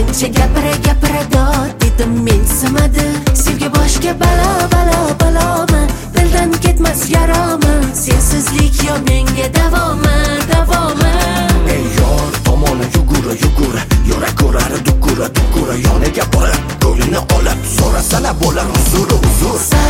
Ancha gapira dod dedim men simadi. Sevgi boshga balomi, dildan ketmas yaromi. Sensizlik yo menga davomi. Ey yor tomoni yugura yura ko'rar dukura yoniga borib qo'lini olib so'rasana bo'lar uzr.